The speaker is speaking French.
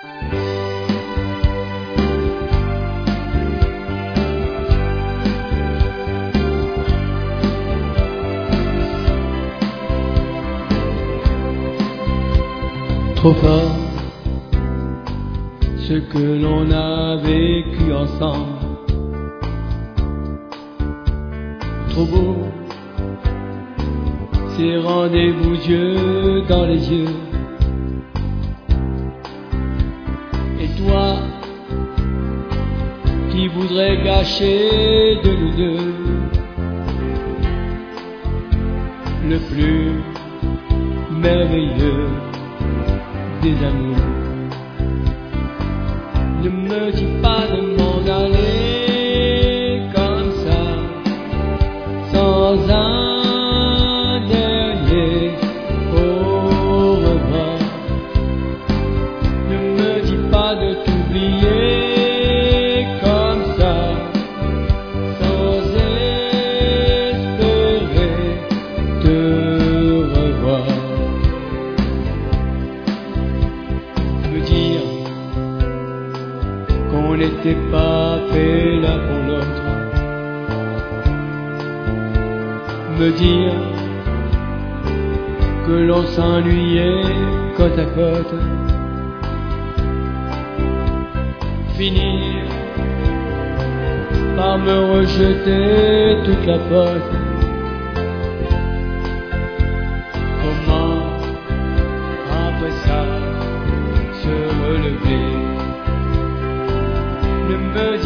Trop fort, ce que l'on a vécu ensemble. Trop beau, ces rendez-vous yeux dans les yeux. Et toi, qui voudrais gâcher de nous deux le plus merveilleux des amours. Ne me dis pas de m'en aller comme ça, sans un dernier au revoir. Ne me dis pas de t'oublier comme ça, sans espérer te revoir. Me dire qu'on n'était pas fait l'un pour l'autre. Me dire que l'on s'ennuyait côte à côte. Finir par me rejeter toute la faute. Comment après ça se relever? Ne me